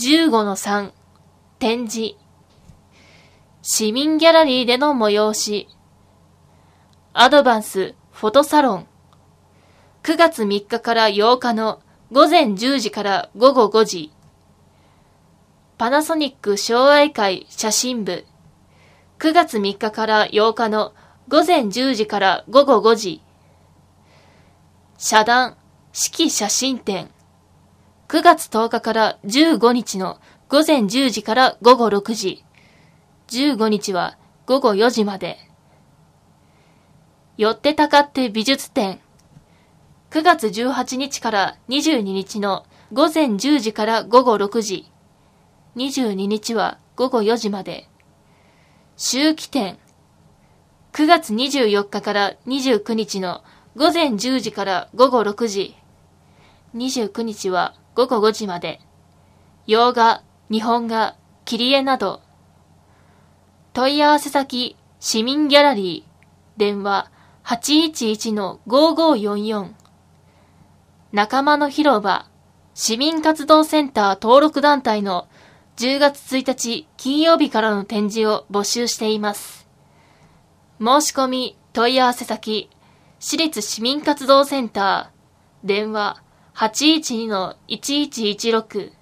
15-3 展示市民ギャラリーでの催しアドバンスフォトサロン9月3日から8日の午前10時から午後5時パナソニック昭愛会写真部9月3日から8日の午前10時から午後5時社団四季写真展9月10日から15日の午前10時から午後6時15日は午後4時までよってたかって美術展9月18日から22日の午前10時から午後6時22日は午後4時まで秋季展9月24日から29日の午前10時から午後6時29日は午後5時まで洋画、日本画、切り絵など問い合わせ先市民ギャラリー電話 811-5544 仲間の広場市民活動センター登録団体の10月1日金曜日からの展示を募集しています。申し込み問い合わせ先市立市民活動センター電話 812-1116